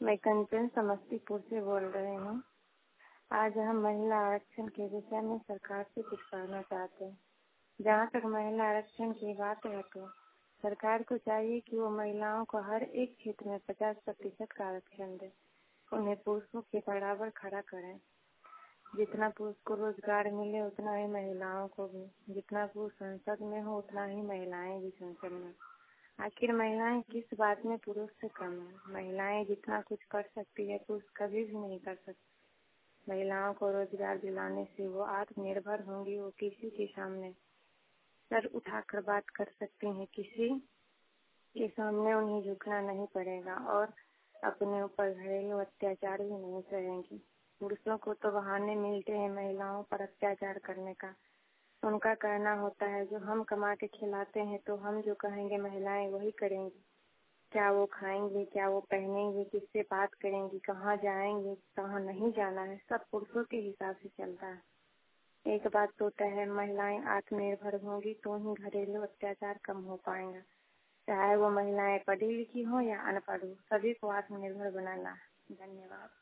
मैं कंचन समस्तीपुर से बोल रही हूँ। आज हम महिला आरक्षण के विषय में सरकार से कुछ कहना चाहते हैं। जहाँ तक महिला आरक्षण की बात है तो सरकार को चाहिए कि वो महिलाओं को हर एक क्षेत्र में 50% का आरक्षण दे। उन्हें पुरुषों के बराबर खड़ा करें। जितना पुरुष को रोजगार मिले उतना ही महिलाओं को भी। जितना पुरुष संसद में हो उतना ही महिलाएं भी संसद में। आखिर महिलाएं किस बात में पुरुष से कम है? महिलाएं जितना कुछ कर सकती है पुरुष कभी भी नहीं कर सकते। महिलाओं को रोजगार दिलाने से वो आत्मनिर्भर होंगी। वो किसी के सामने सर उठाकर बात कर सकती हैं। किसी के सामने उन्हें झुकना नहीं पड़ेगा और अपने ऊपर घरेलू अत्याचार भी नहीं सहेंगी। पुरुषों को तो बहाने मिलते हैं महिलाओं पर अत्याचार करने का। उनका कहना होता है जो हम कमा के खिलाते हैं तो हम जो कहेंगे महिलाएं वही करेंगी। क्या वो खाएंगी, क्या वो पहनेंगी, किससे बात करेंगी, कहाँ जाएंगे, कहाँ नहीं जाना है, सब पुरुषों के हिसाब से चलता है। एक बात तो तय है, महिलाएं आत्मनिर्भर होंगी तो ही घरेलू अत्याचार कम हो पाएगा। चाहे वो महिलाएं पढ़ी लिखी हो या अनपढ़ हो, सभी को आत्मनिर्भर बनाना है। धन्यवाद।